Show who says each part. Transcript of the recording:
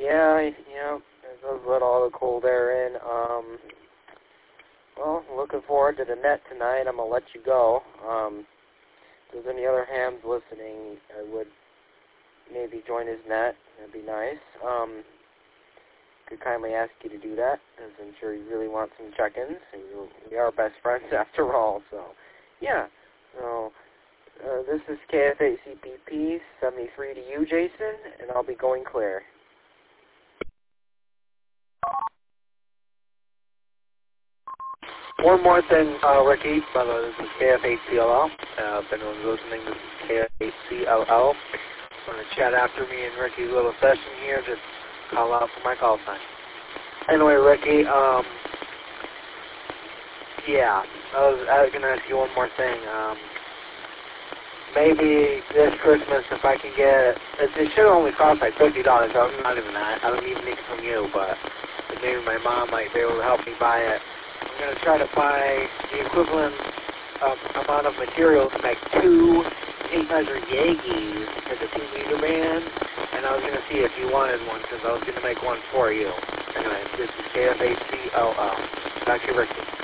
Speaker 1: Yeah, it does let all the cold air in. Well, looking forward to the net tonight. I'm going to let you go. If there's any other hams listening, I would maybe join his net. That'd be nice. Could kindly ask you to do that, as I'm sure you really want some check-ins. We are best friends after all, so yeah. So this is KF8CPP 73 to you, Jason, and I'll be going clear.
Speaker 2: One more thing, Ricky. By the way, this is KF8CLL. If anyone's listening, this is KF8CLL. Want to chat after me and Ricky's little session here, just call out for my call sign. Anyway, Ricky, yeah, I was going to ask you one more thing. Maybe this Christmas, if I can get, it should only cost like $50. I'm not even that. I don't even need it from you, but maybe my mom might be able to help me buy it. I'm going to try to buy the equivalent amount of material to make 2 8-measure Yagis for the team leader band, and I was going to see if you wanted one, because I was going to make one for you. Anyway, this is KF8CLL. Dr. Ricky.